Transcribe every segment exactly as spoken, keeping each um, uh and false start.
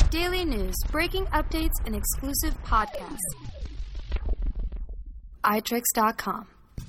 Daily news, breaking updates, and exclusive podcasts. i tricks dot com.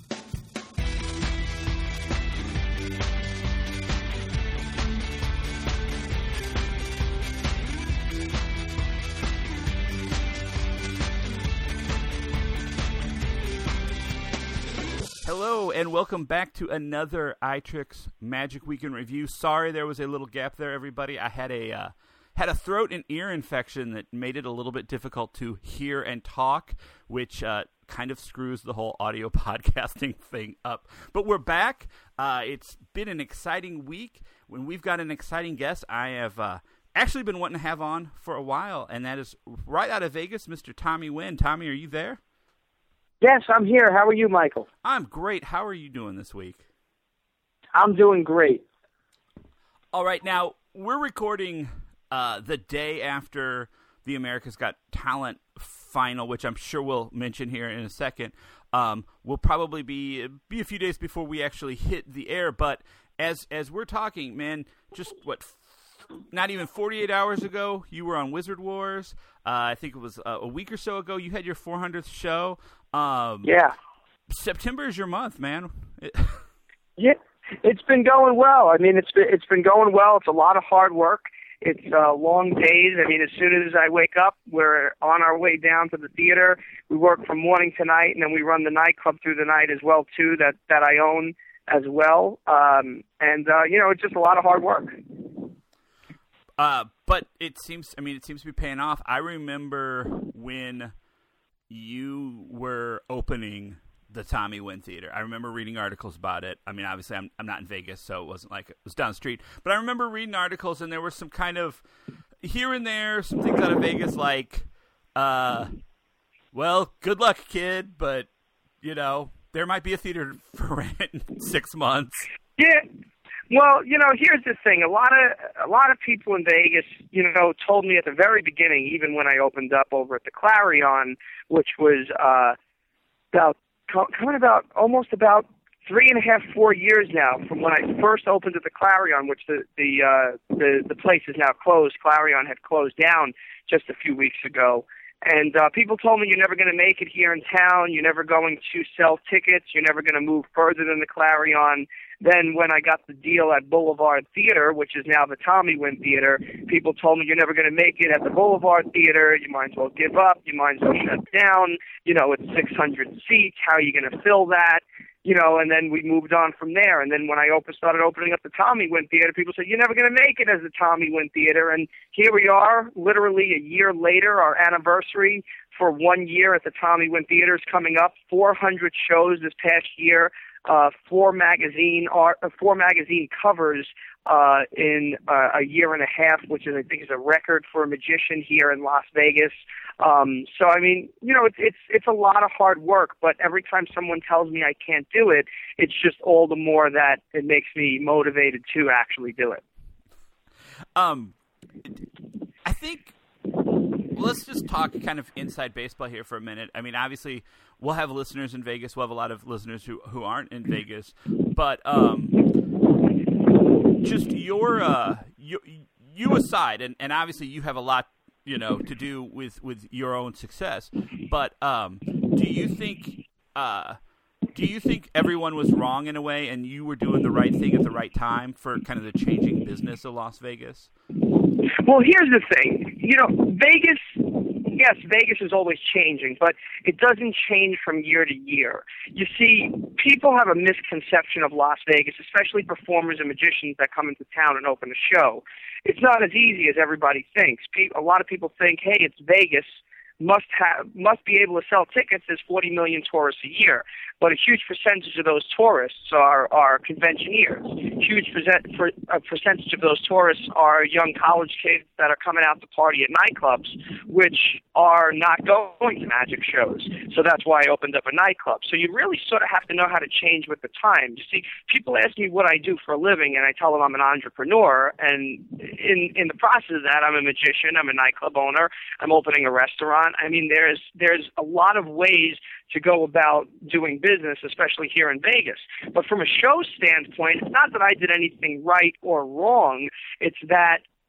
Hello, and welcome back to another iTricks Magic Weekend Review. Sorry there was a little gap there, everybody. I had a uh, had a throat and ear infection that made it a little bit difficult to hear and talk, which uh, kind of screws the whole audio podcasting thing up. But we're back. Uh, it's been an exciting week. When we've got an exciting guest, I have uh, actually been wanting to have on for a while, and that is right out of Vegas, Mister Tommy Wynn. Tommy, are you there? Yes, I'm here. How are you, Michael? I'm great. How are you doing this week? I'm doing great. All right. Now, we're recording uh, the day after the America's Got Talent final, which I'm sure we'll mention here in a second. Um, we'll probably be be a few days before we actually hit the air. But as as we're talking, man, just what, not even forty-eight hours ago, you were on Wizard Wars. Uh, I think it was a, a week or so ago, you had your four hundredth show. Um, yeah. September is your month, man. It- yeah, it's been going well. I mean, it's been, it's been going well. It's a lot of hard work. It's uh, long days. I mean, as soon as I wake up, we're on our way down to the theater. We work from morning to night, and then we run the nightclub through the night as well, too, that, that I own as well. Um, and, uh, you know, it's just a lot of hard work. Uh, but it seems, I mean, it seems to be paying off. I remember when you were opening the Tommy Wynn Theater. I remember reading articles about it. I mean, obviously, I'm I'm not in Vegas, so it wasn't like it was down the street. But I remember reading articles, and there were some kind of, here and there, some things out of Vegas like, uh, well, good luck, kid, but, you know, there might be a theater for rent in six months. Yeah. Well, you know, here's the thing. A lot of a lot of people in Vegas, you know, told me at the very beginning, even when I opened up over at the Clarion, which was uh, about coming about almost about three and a half, four years now from when I first opened at the Clarion, which the the uh, the, the place is now closed. Clarion had closed down just a few weeks ago. And uh, people told me you're never going to make it here in town. You're never going to sell tickets. You're never going to move further than the Clarion. Then when I got the deal at Boulevard Theater, which is now the Tommy Wynn Theater, people told me you're never going to make it at the Boulevard Theater. You might as well give up. You might as well shut down. You know, it's six hundred seats. How are you going to fill that? You know, and then we moved on from there. And then when I opened, started opening up the Tommy Wynn Theater, people said, you're never going to make it as the Tommy Wynn Theater. And here we are, literally a year later, our anniversary for one year at the Tommy Wynn Theater is coming up. four hundred shows this past year, uh, four magazine art, uh, four magazine covers uh, in uh, a year and a half, which is, I think, is a record for a magician here in Las Vegas. Um, so, I mean, you know, it's, it's, it's a lot of hard work, but every time someone tells me I can't do it, it's just all the more that it makes me motivated to actually do it. Um, I think, let's just talk kind of inside baseball here for a minute. I mean, obviously, we'll have listeners in Vegas. We'll have a lot of listeners who, who aren't in Vegas, but, um, just your, uh, you, you aside, and, and obviously you have a lot, you know, to do with, with your own success. But um, do you think uh, do you think everyone was wrong in a way, and you were doing the right thing at the right time for kind of the changing business of Las Vegas? Well, here's the thing. You know, Vegas, yes, Vegas is always changing, but it doesn't change from year to year. You see, people have a misconception of Las Vegas, especially performers and magicians that come into town and open a show. It's not as easy as everybody thinks. A lot of people think, hey, it's Vegas, must have must be able to sell tickets. There's forty million tourists a year, but a huge percentage of those tourists are are conventioneers. Huge percent for a percentage of those tourists are young college kids that are coming out to party at nightclubs, which are not going to magic shows. So that's why I opened up a nightclub. So you really sort of have to know how to change with the times. You see, people ask me what I do for a living, and I tell them I'm an entrepreneur. And in in the process of that, I'm a magician. I'm a nightclub owner. I'm opening a restaurant. I mean, there's there's a lot of ways to go about doing business, especially here in Vegas. But from a show standpoint, it's not that I did anything right or wrong. It's that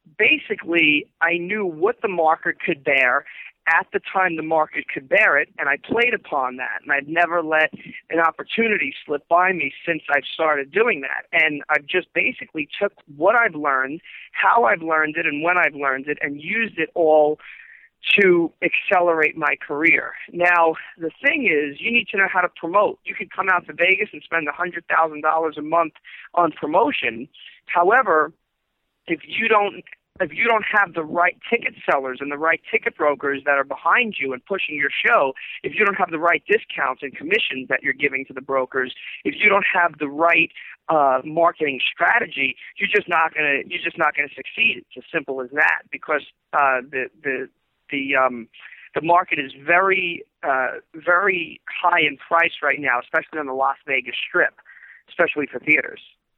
basically I knew what the market could bear at the time the market could bear it, and I played upon that. And I've never let an opportunity slip by me since I've started doing that. And I've just basically took what I've learned, how I've learned it, and when I've learned it, and used it all to accelerate my career. Now, the thing is, you need to know how to promote. You could come out to Vegas and spend one hundred thousand dollars a month on promotion. However, if you don't if you don't have the right ticket sellers and the right ticket brokers that are behind you and pushing your show, if you don't have the right discounts and commissions that you're giving to the brokers, if you don't have the right uh, marketing strategy, you're just not gonna you're just not gonna succeed. It's as simple as that. Because uh, the the the um, the market is very uh, very high in price right now, especially on the Las Vegas Strip, especially for theaters.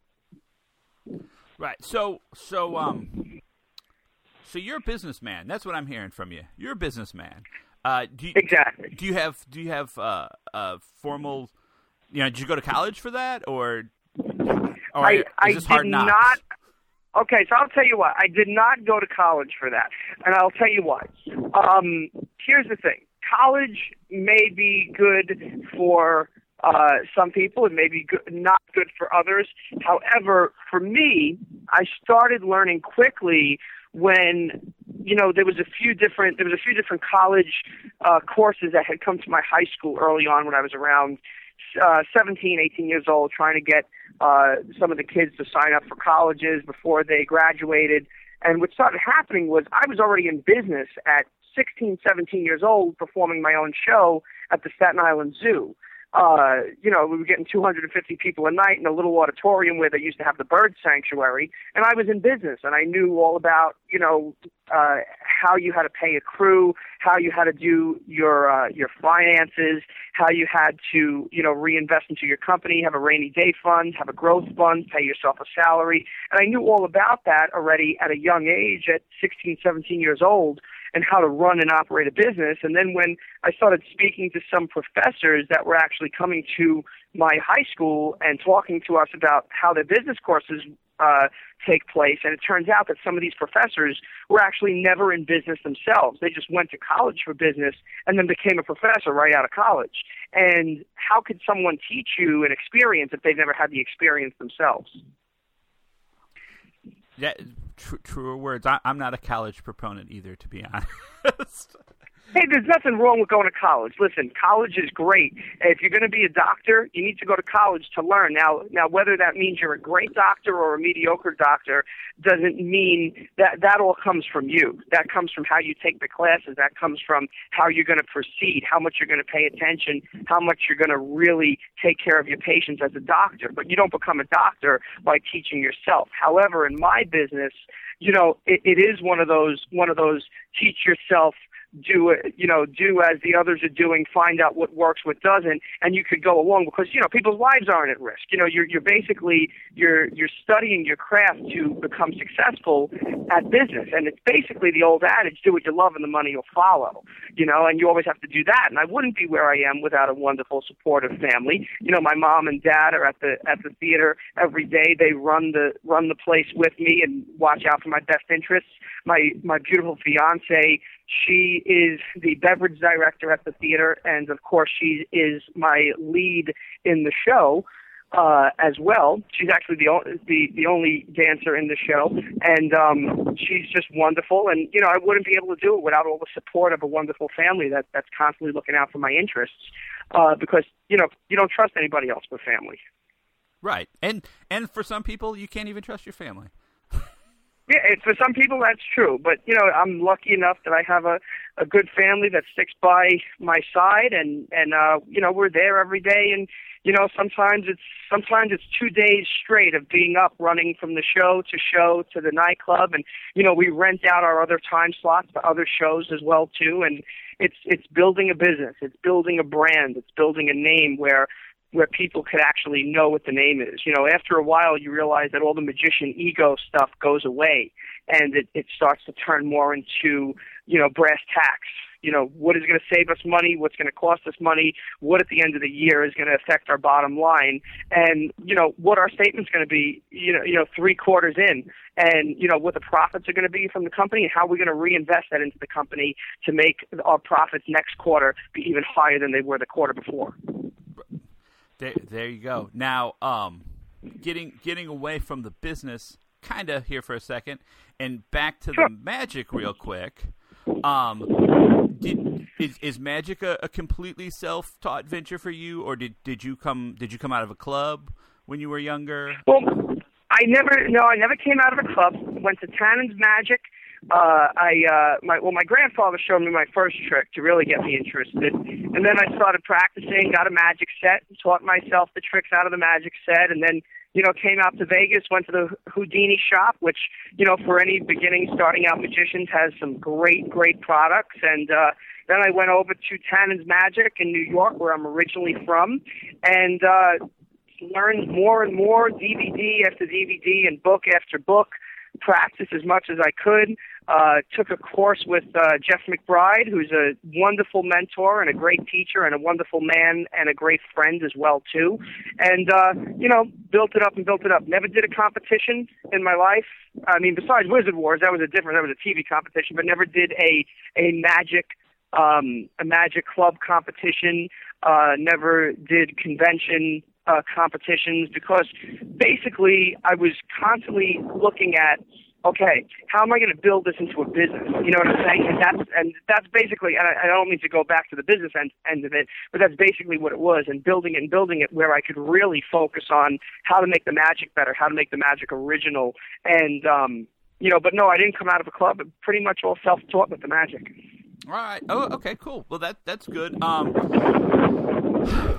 Right. So so um. So you're a businessman. That's what I'm hearing from you. You're a businessman. Uh, do you, exactly. Do you have do you have uh, uh, formal? You know, did you go to college for that, or? or I is I this did hard knocks? not. Okay, so I'll tell you what. I did not go to college for that, and I'll tell you why. Um, here's the thing: college may be good for uh, some people, it may be good, not good for others. However, for me, I started learning quickly when, you know, there was a few different there was a few different college uh, courses that had come to my high school early on when I was around uh, seventeen, eighteen years old, trying to get uh, some of the kids to sign up for colleges before they graduated. And what started happening was I was already in business at sixteen, seventeen years old, performing my own show at the Staten Island Zoo. Uh, you know, we were getting two hundred fifty people a night in a little auditorium where they used to have the bird sanctuary, and I was in business, and I knew all about, you know, uh, how you had to pay a crew, how you had to do your uh, your finances, how you had to, you know, reinvest into your company, have a rainy day fund, have a growth fund, pay yourself a salary, and I knew all about that already at a young age, at sixteen, seventeen years old, and how to run and operate a business. And then when I started speaking to some professors that were actually coming to my high school and talking to us about how their business courses uh, take place, and it turns out that some of these professors were actually never in business themselves. They just went to college for business and then became a professor right out of college. And how could someone teach you an experience if they've never had the experience themselves? Yeah, tr- truer words. I- I'm not a college proponent either, to be honest. Hey, there's nothing wrong with going to college. Listen, college is great. If you're going to be a doctor, you need to go to college to learn. Now, now, whether that means you're a great doctor or a mediocre doctor doesn't mean that that all comes from you. That comes from how you take the classes. That comes from how you're going to proceed, how much you're going to pay attention, how much you're going to really take care of your patients as a doctor. But you don't become a doctor by teaching yourself. However, in my business, you know, it, it is one of those one of those teach yourself. Do it, you know, do as the others are doing, find out what works, what doesn't, and you could go along because, you know, people's lives aren't at risk. You know, you're you're basically you're you're studying your craft to become successful at business, and it's basically the old adage: do what you love, and the money will follow. You know, and you always have to do that. And I wouldn't be where I am without a wonderful, supportive family. You know, my mom and dad are at the at the theater every day. They run the run the place with me and watch out for my best interests. My my beautiful fiance, she is the beverage director at the theater, and of course she is my lead in the show uh, as well. She's actually the, o- the the only dancer in the show, and um, she's just wonderful. And you know, I wouldn't be able to do it without all the support of a wonderful family that that's constantly looking out for my interests. Uh, because you know, you don't trust anybody else but family. Right, and and for some people, you can't even trust your family. Yeah, it, for some people that's true, but you know, I'm lucky enough that I have a, a good family that sticks by my side, and and uh, you know, we're there every day, and you know, sometimes it's sometimes it's two days straight of being up, running from the show to show to the nightclub, and you know, we rent out our other time slots to other shows as well too, and it's it's building a business, it's building a brand, it's building a name where. where people could actually know what the name is. You know, after a while, you realize that all the magician ego stuff goes away, and it, it starts to turn more into, you know, brass tacks. You know, what is going to save us money, what's going to cost us money, what at the end of the year is going to affect our bottom line, and, you know, what our statement's going to be, you know, you know, three quarters in, and, you know, what the profits are going to be from the company and how we're going to reinvest that into the company to make our profits next quarter be even higher than they were the quarter before. There, there you go. Now, um, getting getting away from the business kind of here for a second and back to Sure. the magic real quick. Um, did, is, is magic a, a completely self-taught venture for you, or did, did you come did you come out of a club when you were younger? Well, I never, no, I never came out of a club. Went to Tannen's Magic. Uh, I, uh, my, well, my grandfather showed me my first trick to really get me interested, and then I started practicing. Got a magic set, taught myself the tricks out of the magic set, and then, you know, came out to Vegas, went to the Houdini shop, which, you know, for any beginning, starting out magicians has some great, great products. And uh, then I went over to Tannen's Magic in New York, where I'm originally from, and uh, learned more and more, D V D after D V D and book after book, practiced as much as I could. Uh, took a course with uh, Jeff McBride, who's a wonderful mentor and a great teacher and a wonderful man and a great friend as well, too. And, uh, you know, built it up and built it up. Never did a competition in my life. I mean, besides Wizard Wars, that was a different, that was a T V competition, but never did a, a magic, um, a magic club competition, uh, never did convention uh, competitions, because basically I was constantly looking at, okay, how am I going to build this into a business? You know what I'm saying? And that's and that's basically, and I, I don't mean to go back to the business end, end of it, but that's basically what it was. And building it and building it where I could really focus on how to make the magic better, how to make the magic original, and um, you know. But no, I didn't come out of a club. But pretty much all self-taught with the magic. All right. Oh, okay, cool. Well, that that's good. Um,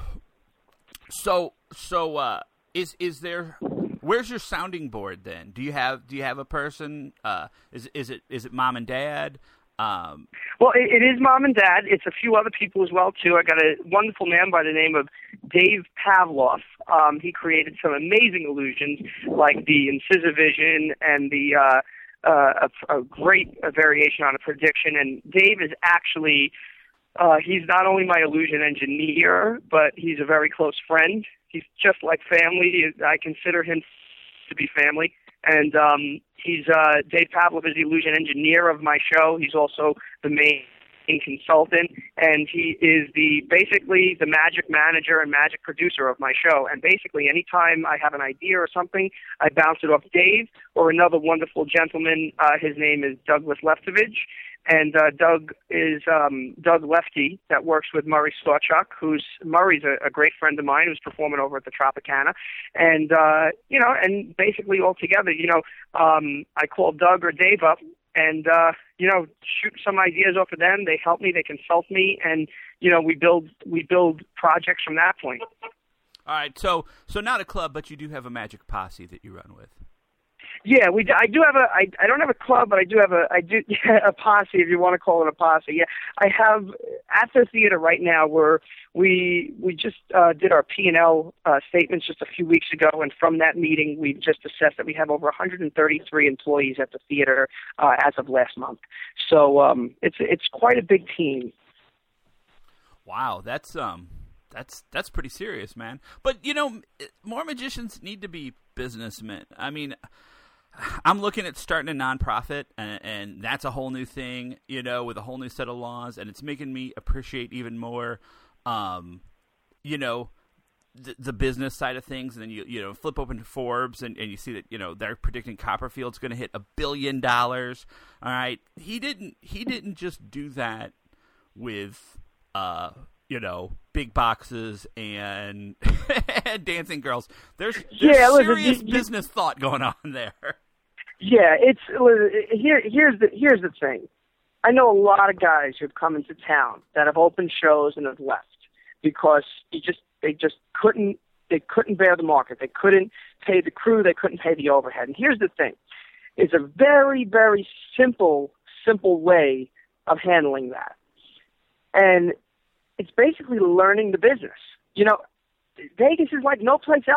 so so uh, is is there? Where's your sounding board then? Do you have do you have a person? Uh, is is it is it mom and dad? Um, well, it, it is mom and dad. It's a few other people as well too. I got a wonderful man by the name of Dave Pavloff. Um, he created some amazing illusions like the Incisivision and the uh, uh, a, a great uh, variation on a prediction. And Dave is actually uh, he's not only my illusion engineer, but he's a very close friend. He's just like family. I consider him to be family. And um, he's uh, Dave Pavlov is the illusion engineer of my show. He's also the main consultant, and he is the basically the magic manager and magic producer of my show. And basically, anytime I have an idea or something, I bounce it off Dave or another wonderful gentleman. Uh, his name is Douglas Leftovich. And uh, Doug is um, Doug Lefty that works with Murray Sawchuk, who's Murray's a, a great friend of mine who's performing over at the Tropicana. And, uh, you know, and basically all together, you know, um, I call Doug or Dave up and, uh, you know, shoot some ideas off of them. They help me, they consult me, and, you know, we build we build projects from that point. All right, so so not a club, but you do have a magic posse that you run with. Yeah, we. I do have a. I. I don't have a club, but I do have a. I do yeah, a posse, if you want to call it a posse. Yeah, I have at the theater right now. Where we we just uh, did our P and L uh, statements just a few weeks ago, and from that meeting, we just assessed that we have over one hundred thirty-three employees at the theater uh, as of last month. So um, it's it's quite a big team. Wow, that's um, that's that's pretty serious, man. But you know, more magicians need to be businessmen. I mean, I'm looking at starting a nonprofit, and, and that's a whole new thing, you know, with a whole new set of laws, and it's making me appreciate even more, um, you know, the, the business side of things. And then you you know flip open to Forbes, and, and you see that you know they're predicting Copperfield's going to hit a billion dollars. All right, he didn't he didn't just do that with uh you know big boxes and dancing girls. There's, there's yeah, serious listen, you, business thought going on there. Yeah, it's here. Here's the here's the thing. I know a lot of guys who've come into town that have opened shows and have left because you just they just couldn't they couldn't bear the market. They couldn't pay the crew. They couldn't pay the overhead. And here's the thing: it's a very very simple simple way of handling that, and it's basically learning the business. You know, Vegas is like no place else.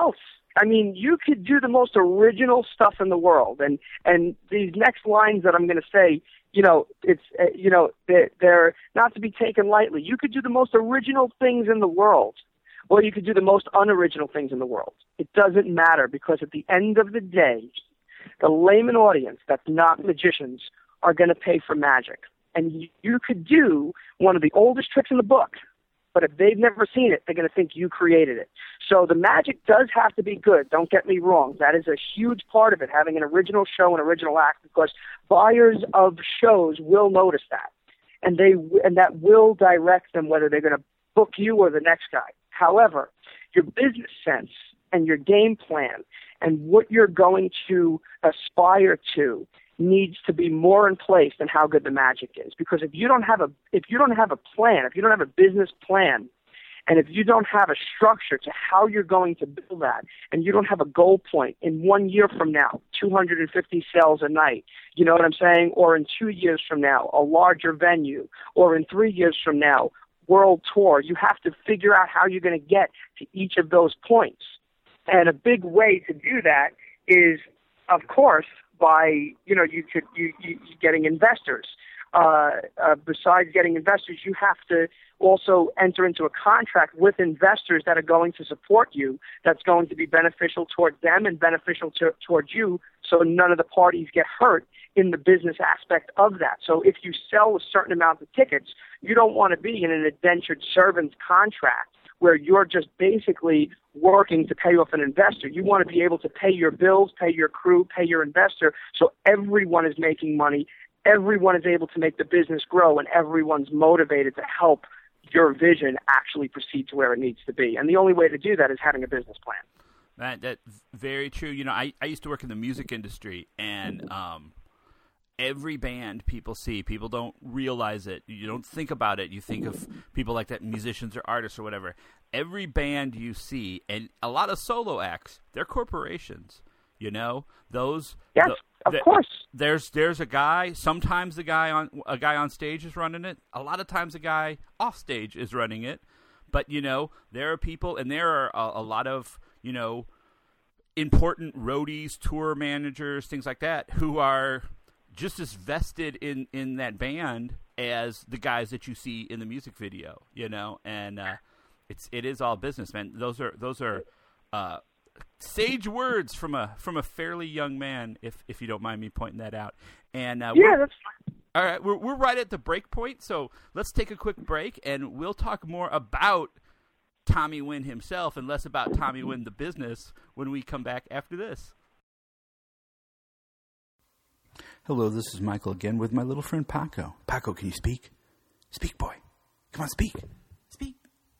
I mean, you could do the most original stuff in the world, and and these next lines that I'm going to say, you know, it's uh, you know, they're, they're not to be taken lightly. You could do the most original things in the world, or you could do the most unoriginal things in the world. It doesn't matter, because at the end of the day, the layman audience that's not magicians are going to pay for magic. And you, you could do one of the oldest tricks in the book, but if they've never seen it, they're going to think you created it. So the magic does have to be good. Don't get me wrong. That is a huge part of it, having an original show, an original act, because buyers of shows will notice that. And they and that will direct them whether they're going to book you or the next guy. However, your business sense and your game plan and what you're going to aspire to needs to be more in place than how good the magic is. Because if you don't have a if you don't have a plan, if you don't have a business plan, and if you don't have a structure to how you're going to build that, and you don't have a goal point in one year from now, two hundred fifty sales a night, you know what I'm saying? Or in two years from now, a larger venue, or in three years from now, world tour, you have to figure out how you're going to get to each of those points. And a big way to do that is, of course, by, you know, you could you, you getting investors. Uh, uh, besides getting investors, you have to also enter into a contract with investors that are going to support you, that's going to be beneficial towards them and beneficial to, towards you, so none of the parties get hurt in the business aspect of that. So if you sell a certain amount of tickets, you don't want to be in an indentured servant's contract where you're just basically working to pay off an investor. You want to be able to pay your bills, pay your crew, pay your investor, so everyone is making money, everyone is able to make the business grow, and everyone's motivated to help your vision actually proceed to where it needs to be. And the only way to do that is having a business plan. That, that's very true. You know, I, I used to work in the music industry, and um, every band people see, people don't realize it. You don't think about it. You think of people like that, musicians or artists or whatever. Every band you see, and a lot of solo acts, they're corporations. You know, those. Yes, the, of the, course. There's there's a guy. Sometimes the guy on a guy on stage is running it. A lot of times, a guy off stage is running it. But you know, there are people, and there are a, a lot of you know important roadies, tour managers, things like that, who are just as vested in, in that band as the guys that you see in the music video. You know, and uh, it's it is all business, man. Those are those are. Uh, Sage words from a from a fairly young man, if if you don't mind me pointing that out. And uh, yeah, that's fine. All right, we're we're right at the break point, so let's take a quick break, and we'll talk more about Tommy Wynn himself and less about Tommy Wynn the business when we come back after this. Hello, this is Michael again with my little friend Paco. Paco, can you speak? Speak, boy. Come on, speak. Speak.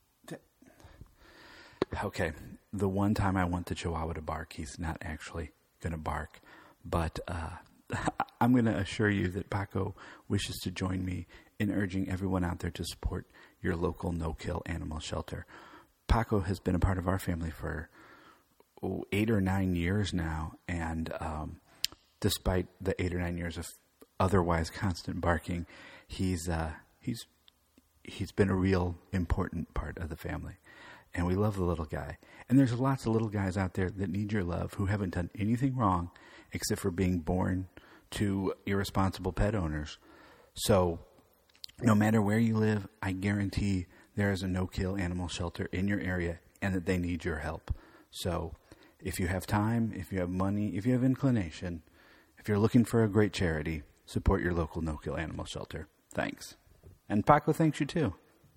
Okay. The one time I want the Chihuahua to bark, he's not actually going to bark. But uh, I'm going to assure you that Paco wishes to join me in urging everyone out there to support your local no-kill animal shelter. Paco has been a part of our family for oh, eight or nine years now, and um, despite the eight or nine years of otherwise constant barking, he's uh, he's he's been a real important part of the family. And we love the little guy. And there's lots of little guys out there that need your love who haven't done anything wrong except for being born to irresponsible pet owners. So no matter where you live, I guarantee there is a no-kill animal shelter in your area and that they need your help. So if you have time, if you have money, if you have inclination, if you're looking for a great charity, support your local no-kill animal shelter. Thanks. And Paco thanks you too.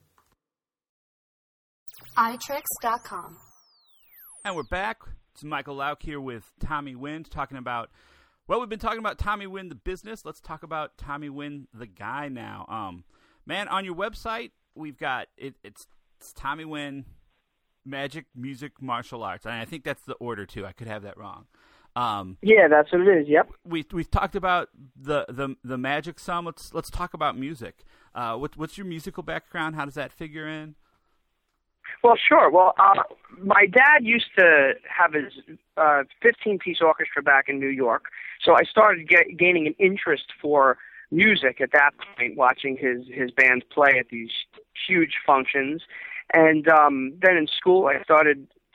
i tricks dot com. And we're back. It's Michael Lauk here with Tommy Wynn talking about, well, we've been talking about Tommy Wynn the business. Let's talk about Tommy Wynn the guy now. Um, man, on your website, we've got, it, it's, it's Tommy Wynn Magic, Music, Martial Arts. And I think that's the order, too. I could have that wrong. Um, yeah, that's what it is, yep. We, we've talked about the, the, the magic some. Let's, let's talk about music. Uh, what, what's your musical background? How does that figure in? Well, sure. Well, uh, my dad used to have his uh, fifteen-piece orchestra back in New York, so I started get, gaining an interest for music at that point, watching his, his band play at these huge functions. And um, then in school, I started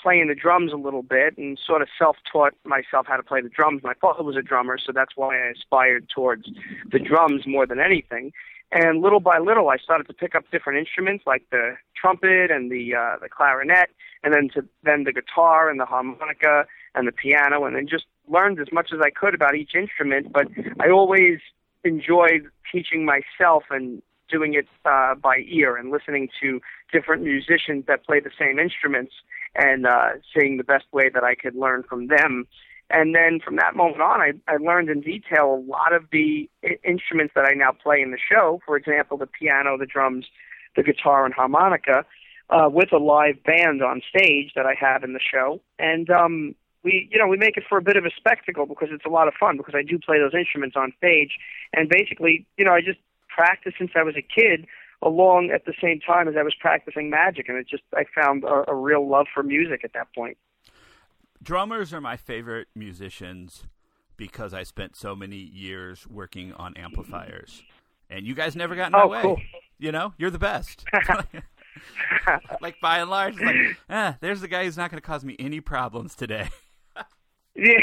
playing the drums a little bit and sort of self-taught myself how to play the drums. My father was a drummer, so that's why I aspired towards the drums more than anything. And little by little, I started to pick up different instruments like the trumpet and the uh, the clarinet, and then to then the guitar and the harmonica and the piano, and then just learned as much as I could about each instrument. But I always enjoyed teaching myself and doing it uh, by ear and listening to different musicians that play the same instruments and uh, seeing the best way that I could learn from them. And then from that moment on, I, I learned in detail a lot of the I- instruments that I now play in the show. For example, the piano, the drums, the guitar, and harmonica, uh, with a live band on stage that I have in the show. And um, we, you know, we make it for a bit of a spectacle because it's a lot of fun because I do play those instruments on stage. And basically, you know, I just practiced since I was a kid, along at the same time as I was practicing magic, and it just I found a, a real love for music at that point. Drummers are my favorite musicians because I spent so many years working on amplifiers, and you guys never got in my oh, way. Cool. You know, you're the best. Like by and large, it's like, eh, there's the guy who's not going to cause me any problems today. Yeah.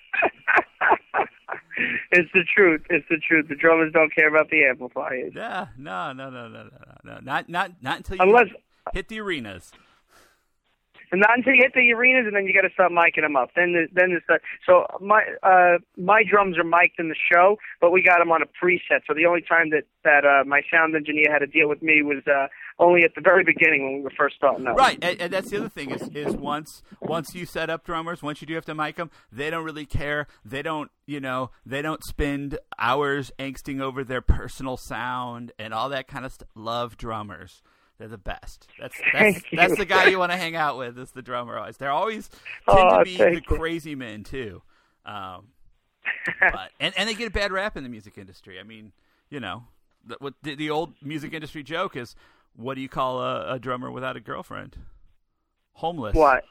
It's the truth. It's the truth. The drummers don't care about the amplifiers. Yeah, no, no, no, no, no, no, not, not, not until you Unless, hit the arenas. And not until you hit the arenas, and then you got to start miking them up. Then, the, then it's the, so my uh, my drums are mic'd in the show, but we got them on a preset. So the only time that that uh, my sound engineer had to deal with me was uh, only at the very beginning when we were first starting out. Right, and, and that's the other thing is is once once you set up drummers, once you do have to mic them, they don't really care. They don't, you know, they don't spend hours angsting over their personal sound and all that kind of stuff. Love drummers. They're the best. That's that's that's the guy you want to hang out with. Is the drummer always? They're always tend oh, to be the you. crazy men too, um, but and, and they get a bad rap in the music industry. I mean, you know, the, what the, the old music industry joke is, what do you call a, a drummer without a girlfriend? Homeless. What?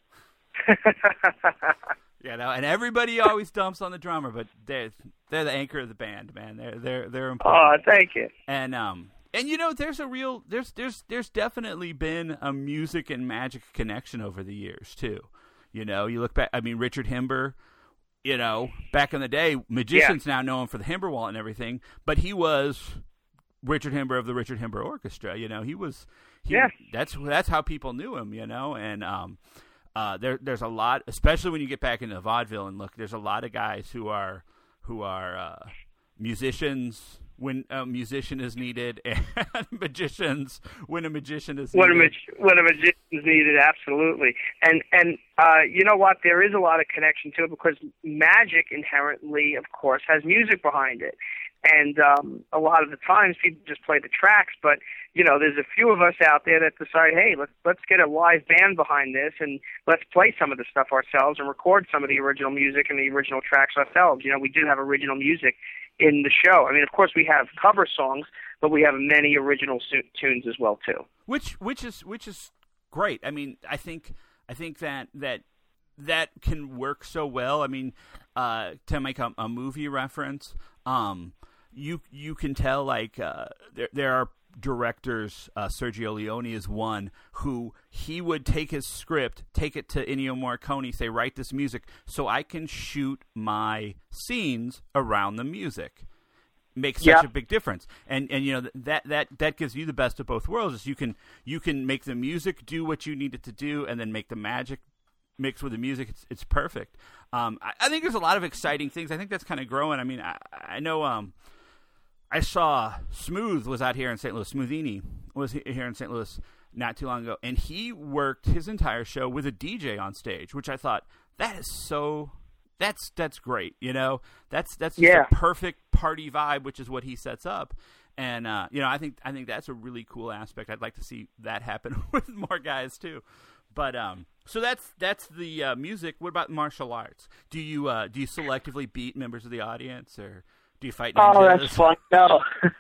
You know, and everybody always dumps on the drummer, but they're they're the anchor of the band, man. They're they're they're important. Oh, thank you. And um. And you know, there's a real there's there's there's definitely been a music and magic connection over the years too. You know, you look back. I mean, Richard Himber. You know, back in the day, magicians yeah. now know him for the Himber Wall and everything, but he was Richard Himber of the Richard Himber Orchestra. You know, he was. He, yeah. That's that's how people knew him. You know, and um, uh, there there's a lot, especially when you get back into vaudeville and look. There's a lot of guys who are who are uh, musicians. When a musician is needed, and magicians when a magician is when needed. A mag- when a magician is needed, absolutely. And and uh, you know what? There is a lot of connection to it because magic inherently, of course, has music behind it. And um, a lot of the times people just play the tracks, but you know, there's a few of us out there that decide, hey, let's let's get a live band behind this and let's play some of the stuff ourselves and record some of the original music and the original tracks ourselves. You know, we do have original music in the show. I mean, of course, we have cover songs, but we have many original su- tunes as well too. Which which is which is great. I mean, I think I think that that that can work so well. I mean, uh, to make a, a movie reference, um, you you can tell like uh, there there are directors. Uh, Sergio Leone is one who he would take his script, take it to Ennio Morricone, say, write this music so I can shoot my scenes around the music. Makes such yep. a big difference, and and you know that that that gives you the best of both worlds. Is you can you can make the music do what you need it to do, and then make the magic mix with the music. It's it's perfect. Um, I, I think there's a lot of exciting things. I think that's kind of growing. I mean, I, I know. Um, I saw Smooth was out here in Saint Louis. Smoothini was here in Saint Louis not too long ago, and he worked his entire show with a D J on stage, which I thought that is so. That's that's great, you know. That's that's just yeah. a perfect party vibe, which is what he sets up, and uh, you know, I think I think that's a really cool aspect. I'd like to see that happen with more guys too. But um, so that's that's the uh, music. What about martial arts? Do you uh, do you selectively beat members of the audience, or do you fight ninjas? Oh, that's fun. No.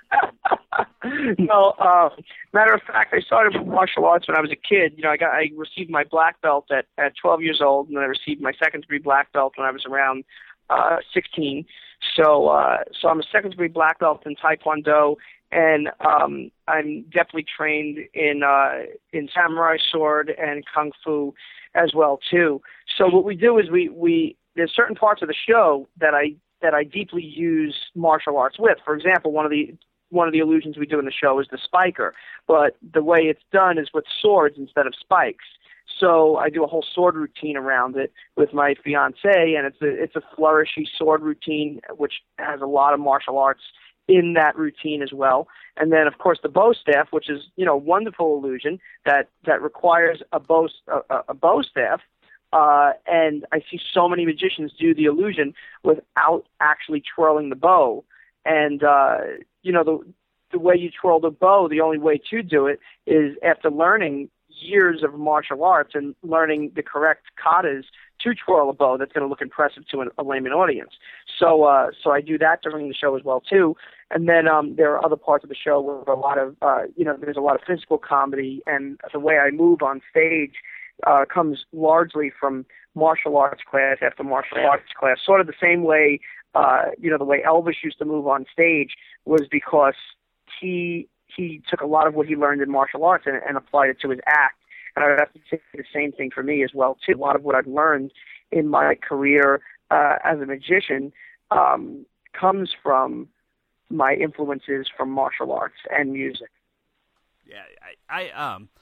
no, uh, matter of fact, I started with martial arts when I was a kid. You know, I got I received my black belt at, at twelve years old, and then I received my second degree black belt when I was around uh, sixteen. So, uh, so I'm a second degree black belt in Taekwondo, and um, I'm definitely trained in uh, in samurai sword and kung fu as well too. So what we do is we we there's certain parts of the show that I that I deeply use martial arts with. For example, one of the one of the illusions we do in the show is the spiker, but the way it's done is with swords instead of spikes. So I do a whole sword routine around it with my fiancée, and it's a it's a flourishy sword routine which has a lot of martial arts in that routine as well. And then, of course, the bow staff, which is, you know, a wonderful illusion that, that requires a bow, a, a bow staff. Uh, and I see so many magicians do the illusion without actually twirling the bow. And, uh, you know, the, the way you twirl the bow, the only way to do it is after learning years of martial arts and learning the correct katas to twirl a bow that's going to look impressive to an, a layman audience. So, uh, so I do that during the show as well too. And then um, there are other parts of the show where a lot of, uh, you know, there's a lot of physical comedy, and the way I move on stage uh, comes largely from martial arts class after martial arts class. Sort of the same way, uh, you know, the way Elvis used to move on stage was because he he took a lot of what he learned in martial arts and, and applied it to his act. And I would have to say the same thing for me as well too. A lot of what I've learned in my career uh, as a magician um, comes from my influences from martial arts and music. Yeah, I, I um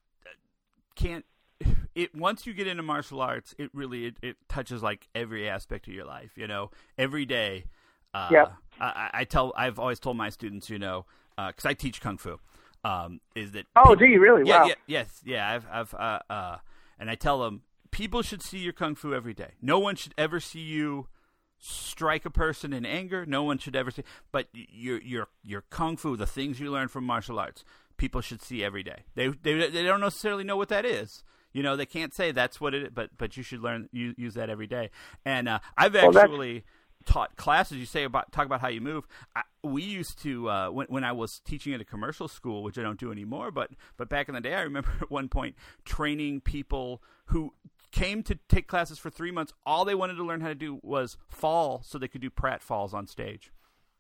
can't. It once you get into martial arts, it really it, it touches like every aspect of your life. You know, every day. Uh, yep. I, I tell. I've always told my students, you know, because uh, I teach kung fu. Um, is that oh, people, do you really? Yeah, wow. yeah, yes, yeah. I've, I've, uh, uh, and I tell them people should see your kung fu every day. No one should ever see you strike a person in anger. No one should ever see. But your, your, your kung fu, the things you learn from martial arts, people should see every day. They, they, they don't necessarily know what that is. You know, they can't say that's what it is, but, but you should learn use, use that every day. And uh, I've well, actually taught classes. You say about talk about how you move. I, we used to uh, when when I was teaching at a commercial school, which I don't do anymore. But but back in the day, I remember at one point training people who came to take classes for three months. All they wanted to learn how to do was fall, so they could do pratfalls on stage.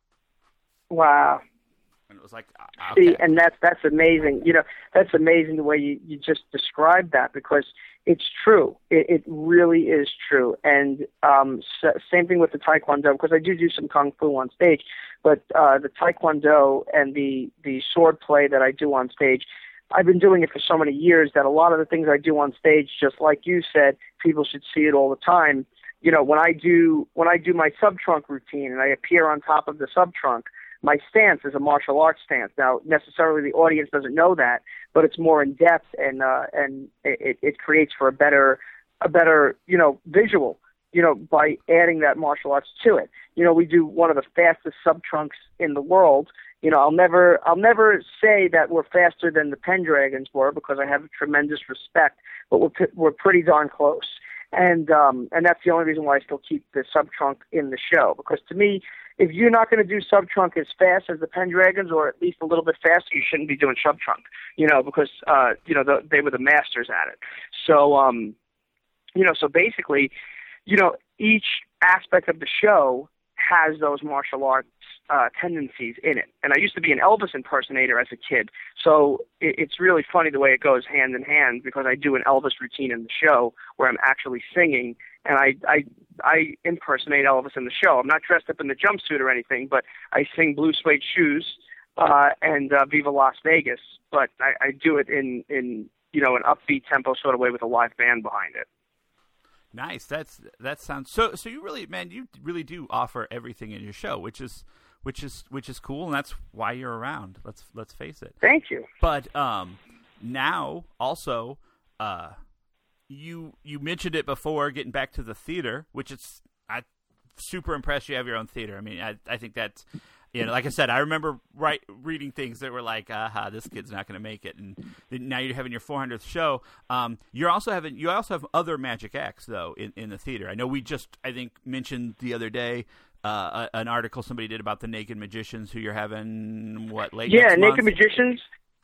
Wow. And it was like, okay. See, and that's that's amazing. You know, that's amazing the way you, you just described that, because it's true. It, it really is true. And um, so, same thing with the Taekwondo, because I do do some Kung Fu on stage, but uh, the Taekwondo and the, the sword play that I do on stage, I've been doing it for so many years that a lot of the things I do on stage, just like you said, people should see it all the time. You know, when I do when I do my sub-trunk routine and I appear on top of the sub-trunk, my stance is a martial arts stance. Now, necessarily the audience doesn't know that, but it's more in depth, and uh, and it, it creates for a better, a better, you know, visual, you know, by adding that martial arts to it. You know, we do one of the fastest sub trunks in the world. You know, I'll never, I'll never say that we're faster than the Pendragons were, because I have tremendous respect, but we're we're pretty darn close. And um, and that's the only reason why I still keep the sub trunk in the show, because to me, if you're not going to do sub-trunk as fast as the Pendragons, or at least a little bit faster, you shouldn't be doing sub-trunk, you know, because, uh, you know, the, they were the masters at it. So, um, you know, so basically, you know, each aspect of the show has those martial arts uh, tendencies in it. And I used to be an Elvis impersonator as a kid, so it, it's really funny the way it goes hand in hand, because I do an Elvis routine in the show where I'm actually singing, and I, I I impersonate Elvis in the show. I'm not dressed up in the jumpsuit or anything, but I sing Blue Suede Shoes uh, and uh, Viva Las Vegas. But I, I do it in, in you know an upbeat tempo sort of way with a live band behind it. Nice. That's that sounds so. So you really, man, you really do offer everything in your show, which is which is which is cool, and that's why you're around. Let's let's face it. Thank you. But um, now also. Uh, You you mentioned it before, getting back to the theater, which is I super impressed you have your own theater. I mean, I I think that's, you know, like I said, I remember right reading things that were like, aha, this kid's not going to make it, and now you're having your four hundredth show. Um, you're also having you also have other magic acts though in, in the theater. I know we just I think mentioned the other day uh, a, an article somebody did about the Naked Magicians, who you're having what late yeah next Naked month? Magicians.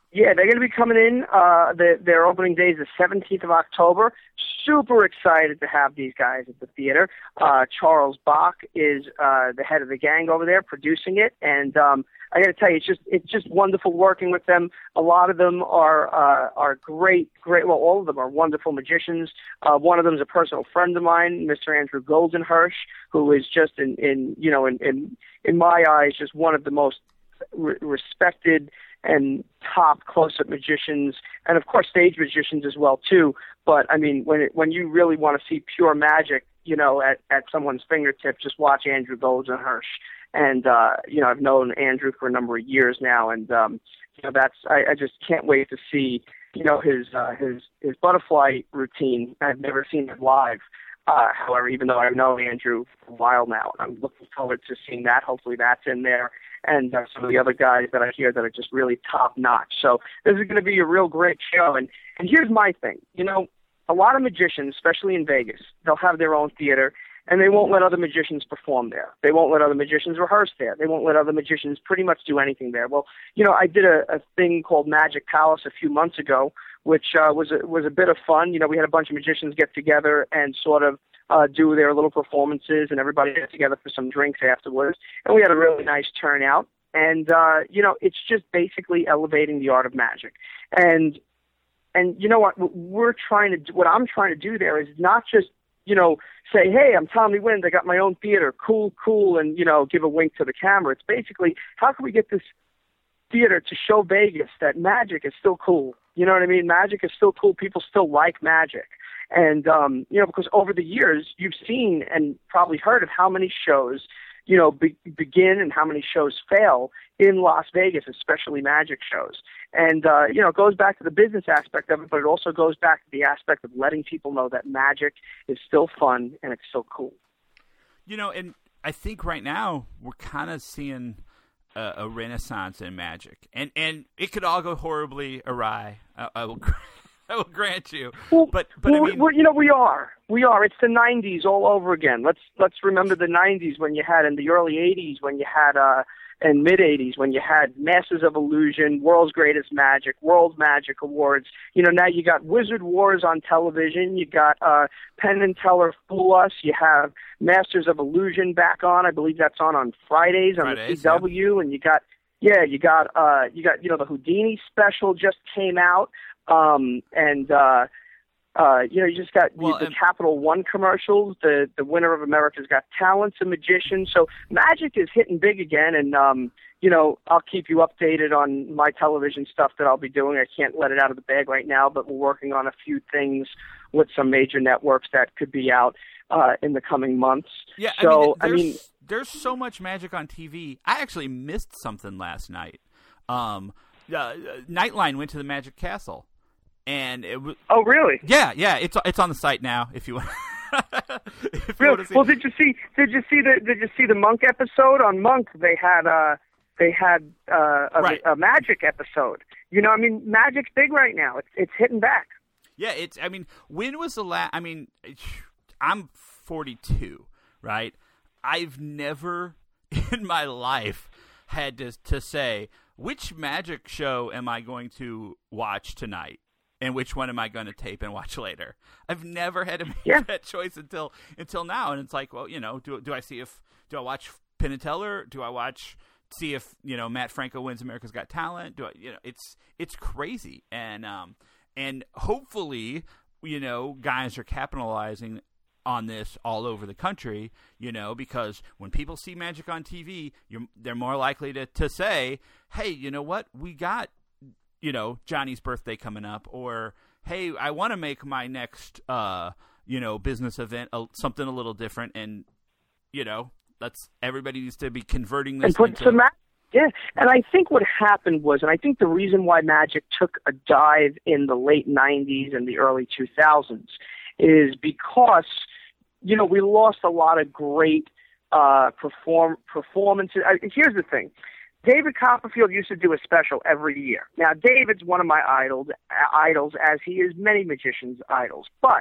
Yeah, they're going to be coming in. Uh, the, their opening day is the seventeenth of October. Super excited to have these guys at the theater. Uh, Charles Bach is uh, the head of the gang over there, producing it, and um, I got to tell you, it's just it's just wonderful working with them. A lot of them are uh, are great, great. Well, all of them are wonderful magicians. Uh, one of them is a personal friend of mine, Mister Andrew Goldenhirsch, who is just in, in you know in, in in my eyes just one of the most re- respected and top close-up magicians, and of course stage magicians as well too. But I mean, when it, when you really want to see pure magic, you know, at, at someone's fingertip, just watch Andrew Goldenhirsch. And uh, you know, I've known Andrew for a number of years now, and um, you know, that's I, I just can't wait to see you know his uh, his his butterfly routine. I've never seen it live. Uh, however, even though I've known Andrew for a while now, I'm looking forward to seeing that. Hopefully that's in there. And uh, some of the other guys that I hear that are just really top-notch. So this is going to be a real great show. And, and here's my thing. You know, a lot of magicians, especially in Vegas, they'll have their own theater, and they won't let other magicians perform there. They won't let other magicians rehearse there. They won't let other magicians pretty much do anything there. Well, you know, I did a, a thing called Magic Palace a few months ago, which uh, was a, was a bit of fun. You know, we had a bunch of magicians get together and sort of uh, do their little performances, and everybody get together for some drinks afterwards. And we had a really nice turnout. And, uh, you know, it's just basically elevating the art of magic. And, and you know what, what we're trying to do, what I'm trying to do there is not just, you know, say, hey, I'm Tommy Wind, I got my own theater, cool, cool, and, you know, give a wink to the camera. It's basically, how can we get this theater to show Vegas that magic is still cool? You know what I mean? Magic is still cool. People still like magic. And, um, you know, because over the years, you've seen and probably heard of how many shows, you know, be, begin and how many shows fail in Las Vegas, especially magic shows. And, uh, you know, it goes back to the business aspect of it, but it also goes back to the aspect of letting people know that magic is still fun and it's still cool. You know, and I think right now we're kind of seeing a, a renaissance in magic. And, and it could all go horribly awry. I, I will I will grant you. Well, but but well, I mean, we're, you know, we are. We are. It's the nineties all over again. Let's let's remember the nineties when you had, in the early eighties when you had, uh, and mid eighties when you had Masters of Illusion, World's Greatest Magic, World Magic Awards. You know, now you got Wizard Wars on television. You got uh, Penn and Teller Fool Us. You have Masters of Illusion back on. I believe that's on on Fridays on Fridays, the C W. Yeah. And you got, yeah, you got, uh, you got, you know, the Houdini special just came out. Um, and, uh, uh, you know, you just got well, the and- Capital One commercials, the, the winner of America's Got Talent, a magician. So magic is hitting big again. And, um, you know, I'll keep you updated on my television stuff that I'll be doing. I can't let it out of the bag right now, but we're working on a few things with some major networks that could be out, uh, in the coming months. Yeah. So, I mean, there's, I mean, there's so much magic on T V. I actually missed something last night. Um, uh, Nightline went to the Magic Castle. And it was, oh, really? Yeah, yeah. It's it's on the site now. If you want. if you Really? want to see. Well, did you see? Did you see the? Did you see the Monk episode? On Monk, they had uh, they had uh, a, Right. a magic episode. You know, I mean, magic's big right now. It's it's hitting back. Yeah, it's. I mean, when was the last? I mean, I'm forty-two, right? I've never in my life had to to say which magic show am I going to watch tonight. And which one am I going to tape and watch later? I've never had to make Yeah. that choice until until now, and it's like, well, you know, do do I see if do I watch Penn and Teller? Do I watch see if you know Matt Franco wins America's Got Talent? Do I, you know, it's it's crazy, and um and hopefully, you know, guys are capitalizing on this all over the country, you know, because when people see magic on T V, you're they're more likely to to say, hey, you know what, we got. You know, Johnny's birthday coming up, or hey, I want to make my next, uh, you know, business event uh, something a little different, and you know, let's everybody needs to be converting this and put into. some magic. Yeah, and I think what happened was, and I think the reason why magic took a dive in the late nineties and the early two thousands is because, you know, we lost a lot of great uh, perform performances. I, here's the thing. David Copperfield used to do a special every year. Now, David's one of my idols, idols, as he is many magicians' idols. But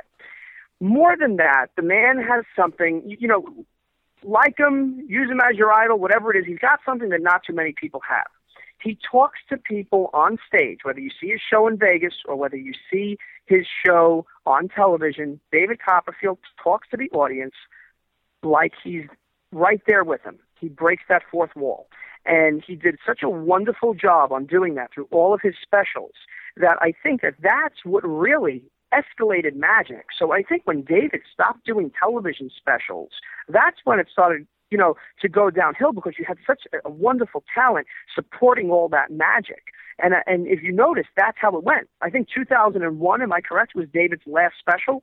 more than that, the man has something, you, you know, like him, use him as your idol, whatever it is, he's got something that not too many people have. He talks to people on stage, whether you see his show in Vegas or whether you see his show on television. David Copperfield talks to the audience like he's right there with him. He breaks that fourth wall. And he did such a wonderful job on doing that through all of his specials that I think that that's what really escalated magic. So I think when David stopped doing television specials, that's when it started, you know, to go downhill, because you had such a wonderful talent supporting all that magic. And uh, and if you notice, that's how it went. I think two thousand one, am I correct, was David's last special?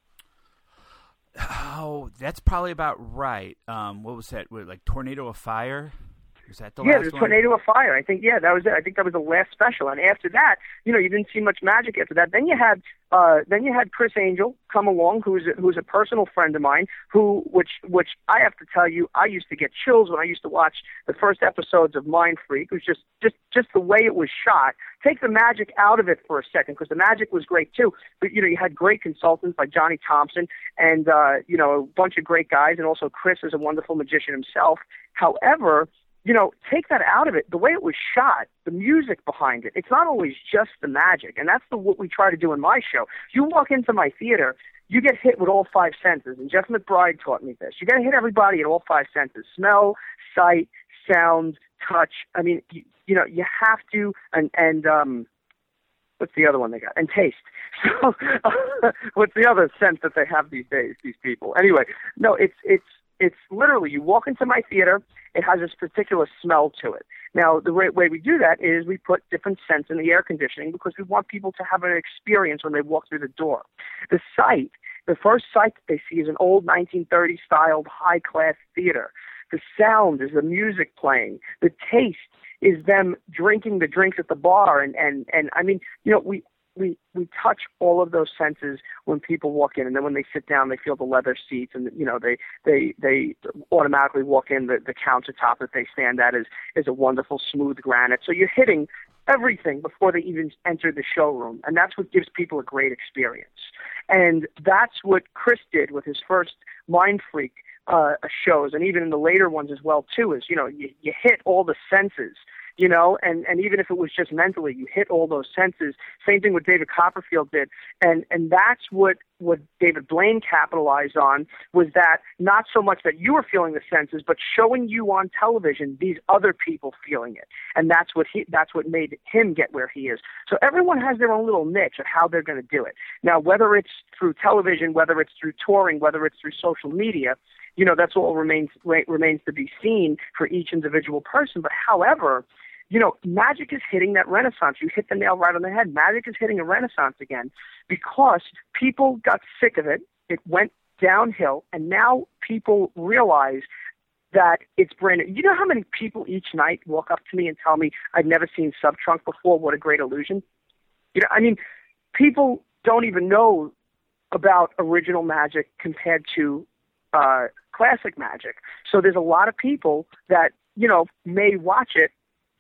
Oh, that's probably about right. Um, what was that? What, like Tornado of Fire? Was that the yeah, last the one? Tornado of Fire. I think, yeah, that was it. I think that was the last special. And after that, you know, you didn't see much magic after that. Then you had, uh, then you had Chris Angel come along, who's a, who's a personal friend of mine, who, which, which I have to tell you, I used to get chills when I used to watch the first episodes of Mind Freak. It was just, just, just the way it was shot. Take the magic out of it for a second, because the magic was great too. But you know, you had great consultants like Johnny Thompson, and uh, you know, a bunch of great guys, and also Chris is a wonderful magician himself. However, you know, take that out of it. The way it was shot, the music behind it, it's not always just the magic. And that's the, what we try to do in my show. You walk into my theater, you get hit with all five senses. And Jeff McBride taught me this. You got to hit everybody at all five senses: smell, sight, sound, touch. I mean, you, you know, you have to, and, and um, what's the other one they got? And taste. So uh, what's the other sense that they have these days, these people? Anyway, no, it's, it's, it's literally, you walk into my theater, it has this particular smell to it. Now, the way, way we do that is we put different scents in the air conditioning, because we want people to have an experience when they walk through the door. The sight, the first sight that they see is an old nineteen thirties styled high-class theater. The sound is the music playing. The taste is them drinking the drinks at the bar. And, and, and I mean, you know, we, we, we touch all of those senses when people walk in, and then when they sit down, they feel the leather seats, and, you know, they, they, they automatically walk in. The, the countertop that they stand at is, is a wonderful smooth granite. So you're hitting everything before they even enter the showroom. And that's what gives people a great experience. And that's what Chris did with his first Mind Freak uh, shows, and even in the later ones as well, too, is, you know, you, you hit all the senses. You know, and, and even if it was just mentally, you hit all those senses. Same thing what David Copperfield did. And and that's what, what David Blaine capitalized on, was that not so much that you were feeling the senses, but showing you on television these other people feeling it. And that's what he that's what made him get where he is. So everyone has their own little niche of how they're going to do it. Now, whether it's through television, whether it's through touring, whether it's through social media, you know, that's all remains remains to be seen for each individual person. But however, you know, magic is hitting that renaissance. You hit the nail right on the head. Magic is hitting a renaissance again, because people got sick of it. It went downhill, and now people realize that it's brand new. You know how many people each night walk up to me and tell me, I've never seen Subtrunk before, what a great illusion? You know, I mean, people don't even know about original magic compared to uh, classic magic. So there's a lot of people that, you know, may watch it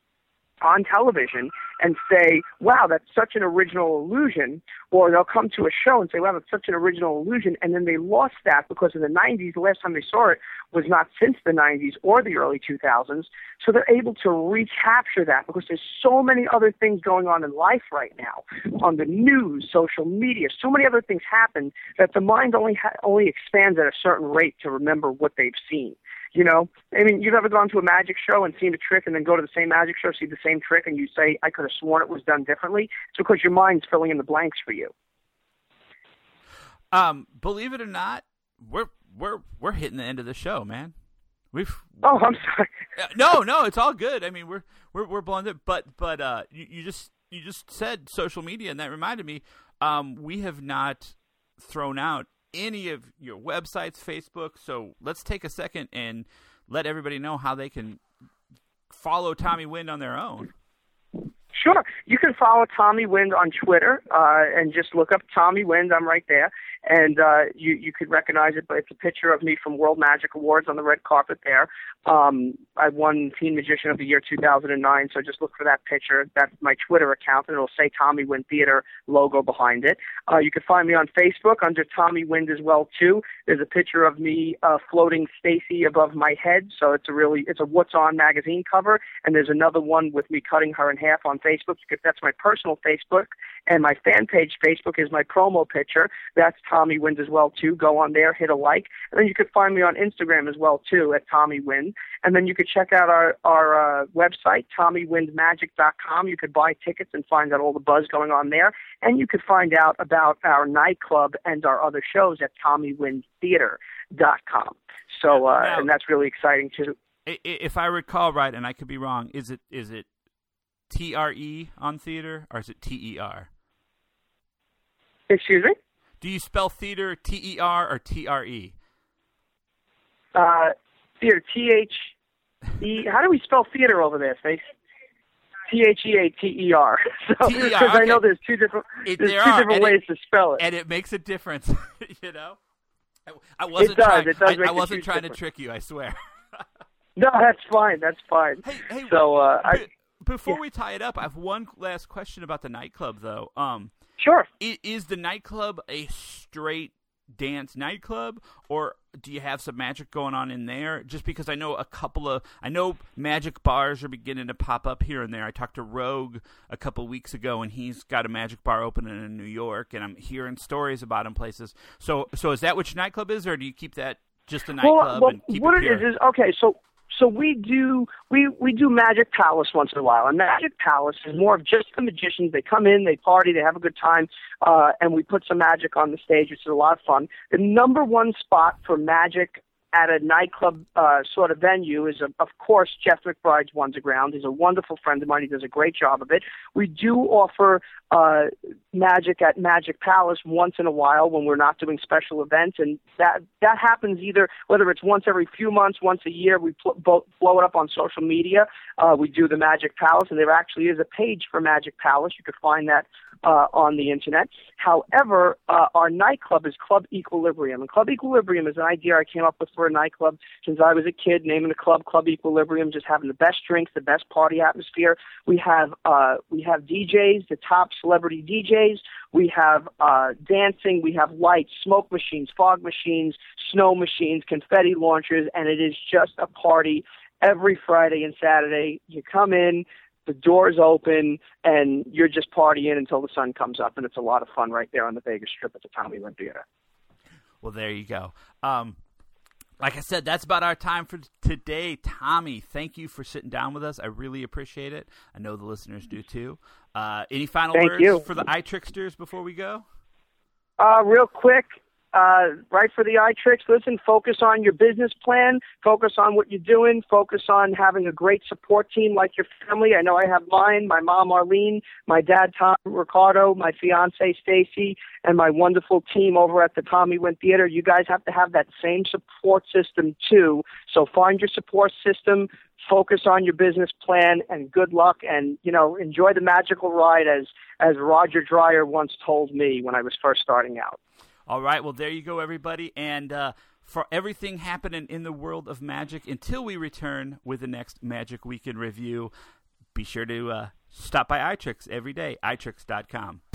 on television and say, wow, that's such an original illusion, or they'll come to a show and say, wow, that's such an original illusion, and then they lost that because in the nineties, the last time they saw it was not since the nineties or the early two thousands, so they're able to recapture that because there's so many other things going on in life right now, on the news, social media, so many other things happen that the mind only ha- only expands at a certain rate to remember what they've seen. You know, I mean, you've ever gone to a magic show and seen a trick and then go to the same magic show, see the same trick, and you say, I could have sworn it was done differently? It's because your mind's filling in the blanks for you. Um, believe it or not, we're we're we're hitting the end of the show, man. We've Oh, I'm sorry. no, no, it's all good. I mean, we're we're we're blowing it, but but uh, you, you just you just said social media, and that reminded me. Um, we have not thrown out any of your websites, Facebook. So let's take a second and let everybody know how they can follow Tommy Wind on their own. Sure. You can follow Tommy Wind on Twitter uh, and just look up Tommy Wind. I'm right there. and uh, you you could recognize it, but it's a picture of me from World Magic Awards on the red carpet there. Um, I won Teen Magician of the Year two thousand nine, so just look for that picture. That's my Twitter account, and it'll say Tommy Wind Theater logo behind it. Uh, you can find me on Facebook under Tommy Wind as well too. There's a picture of me uh, floating Stacy above my head, so it's a really it's a What's On magazine cover, and there's another one with me cutting her in half on Facebook. That's my personal Facebook, and my fan page Facebook is my promo picture. That's Tommy Wind as well too. Go on there, hit a like, and then you can find me on Instagram as well too at Tommy Wind. And then you could check out our our uh, website, tommy wind magic dot com. You could buy tickets and find out all the buzz going on there, and you could find out about our nightclub and our other shows at tommy wind theater dot com. So, uh, now, and that's really exciting too. If I recall right, and I could be wrong, is it is it T R E on theater or is it T E R? Excuse me? Do you spell theater T E R or T R E? Uh, theater, T H E. How do we spell theater over there, Face? T H E A T E R. So, because okay. I know there's two different it, there's two are, different ways it, to spell it, and it makes a difference. You know, I, I wasn't it does. trying. It does I, make I wasn't trying difference. to trick you. I swear. No, that's fine. That's fine. Hey, hey, so uh, b- I, before yeah. we tie it up, I have one last question about the nightclub, though. Um, sure. Is, is the nightclub a straight dance nightclub, or do you have some magic going on in there? Just because I know a couple of, I know magic bars are beginning to pop up here and there. I talked to Rogue a couple of weeks ago, and he's got a magic bar opening in New York, and I'm hearing stories about him places. So, so is that what your nightclub is, or do you keep that just a nightclub? Well, well and keep what it pure? it is is okay. So. So we do we, we do Magic Palace once in a while, and Magic Palace is more of just the magicians. They come in, they party, they have a good time, uh, and we put some magic on the stage, which is a lot of fun. The number one spot for magic at a nightclub uh, sort of venue is, of, of course, Jeff McBride's Wonder Ground. He's a wonderful friend of mine. He does a great job of it. We do offer uh, magic at Magic Palace once in a while when we're not doing special events, and that that happens either, whether it's once every few months, once a year. We pl- bo- blow it up on social media. Uh, we do the Magic Palace, and there actually is a page for Magic Palace. You could find that uh, on the internet. However, uh, our nightclub is Club Equilibrium, and Club Equilibrium is an idea I came up with for a nightclub since I was a kid, naming the club Club Equilibrium, just having the best drinks, the best party atmosphere. We have uh, we have D Js, the top celebrity D Js. We have uh, dancing. We have lights, smoke machines, fog machines, snow machines, confetti launchers, and it is just a party every Friday and Saturday. You come in, the doors open, and you're just partying until the sun comes up, and it's a lot of fun right there on the Vegas Strip at the Tommy Wind Theater. Well, there you go. Um, like I said, that's about our time for today. Tommy, thank you for sitting down with us. I really appreciate it. I know the listeners do too. Uh, any final thank words you. for the eye tricksters before we go? Uh, real quick. Uh, right for the eye tricks, listen, focus on your business plan, focus on what you're doing, focus on having a great support team like your family. I know I have mine, my mom, Arlene, my dad, Tom Ricardo, my fiance, Stacy, and my wonderful team over at the Tommy Wind Theater. You guys have to have that same support system too. So find your support system, focus on your business plan, and good luck, and, you know, enjoy the magical ride as, as Roger Dreyer once told me when I was first starting out. All right, well, there you go, everybody. And uh, for everything happening in the world of magic, until we return with the next Magic Weekend review, be sure to uh, stop by iTricks every day, i tricks dot com.